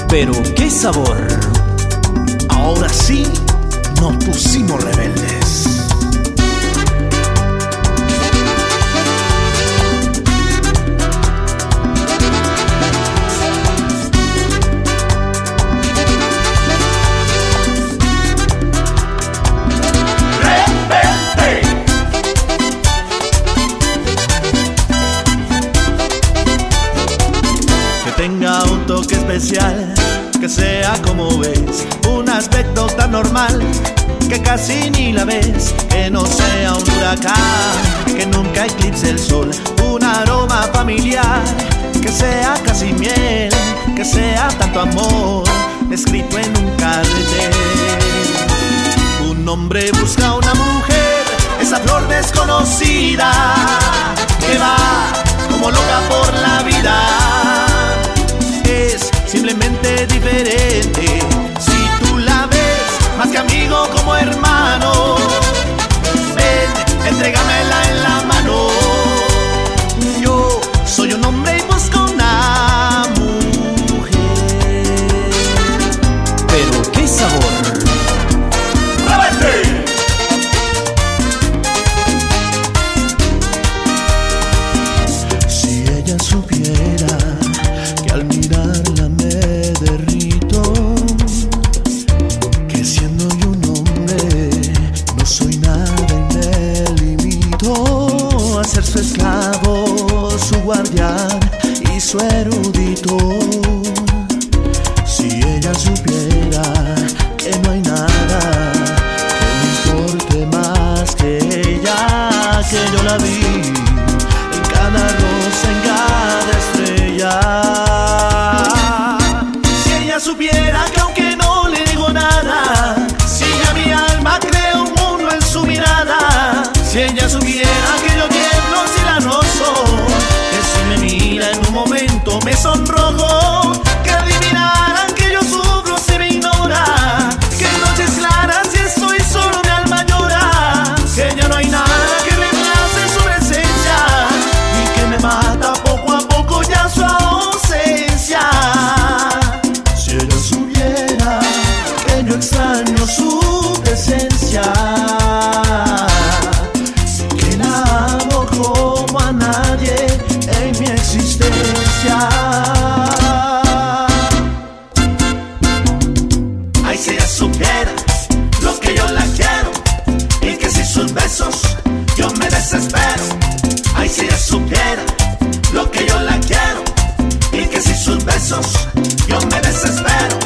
pero qué sabor. Ahora sí nos pusimos rebeldes. Tenga un toque especial, que sea como ves, un aspecto tan normal que casi ni la ves, que no sea un huracán, que nunca eclipse el sol, un aroma familiar, que sea casi miel, que sea tanto amor, escrito en un cartel. Un hombre busca a una mujer, esa flor desconocida, que va como loca por la vida. Es simplemente diferente. Si tú la ves más que amigo, como hermano, ven, entrégamela en la mano. Yo soy un hombre y busco una mujer, pero qué sabor. ¡Rebelde! Si ella supiera que al mirarla me derrito, que siendo yo un hombre no soy nada y me limito a ser su esclavo, su guardián y su erudito. Si ella supiera que no hay nada que me importe más que ella, que yo la vi en cada rosa, en cada estrella. Si ella supiera que aunque no le digo nada, si ya mi alma crea un mundo en su mirada. Si ella supiera que yo tiemblo si la rozo, que si me mira en un momento me sonrojo, que adivinaran que yo sufro si me ignora, que en noches claras si estoy solo mi alma llora, que ya no hay nada que reemplace su presencia y que me mata poco a poco ya su ausencia. Si ella supiera que yo extraño su presencia, que la amo como a nadie en mi existencia. Ay, si ella supiera lo que yo la quiero y que sin sus besos yo me desespero. Ay, si ella supiera lo que yo la quiero y que sin sus besos yo me desespero.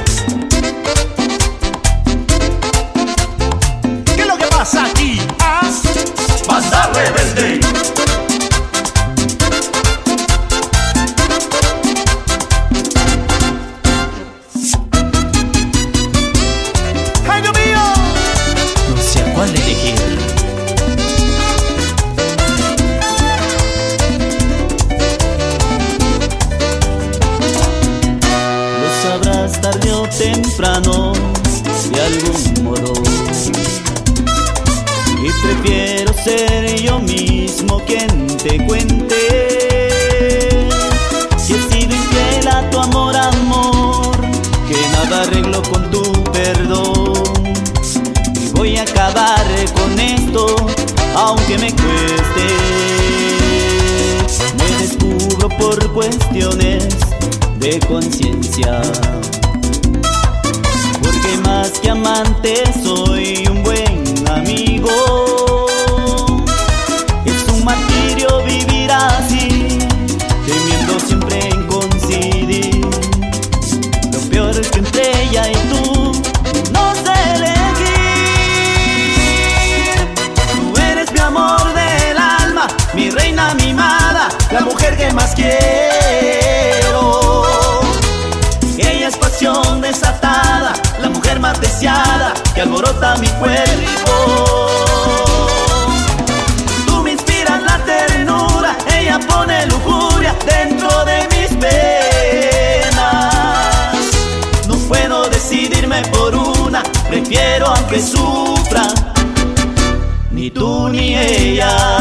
¿Qué es lo que pasa aquí? ¿Ah? Banda rebelde. ¡Ay, Dios mío! No sé a cuál elegir. Lo sabrás tarde o temprano, de algún modo. Y prefiero ser yo mismo quien te cuente si he sido infiel a tu amor, amor, que nada arreglo con tu perdón. Y voy a acabar con esto, aunque me cueste. Me descubro por cuestiones de conciencia, porque más que amante soy un buen amigo. Es un martirio vivir así, temiendo siempre en coincidir. Lo peor es que entre ella y tú no sé elegir. Tú eres mi amor del alma, mi reina mimada, la mujer que más quiero. Ella es pasión desatada, la mujer más deseada que alborota mi cuerpo. Tú me inspiras la ternura, ella pone lujuria dentro de mis penas. No puedo decidirme por una, prefiero aunque sufra, ni tú ni ella.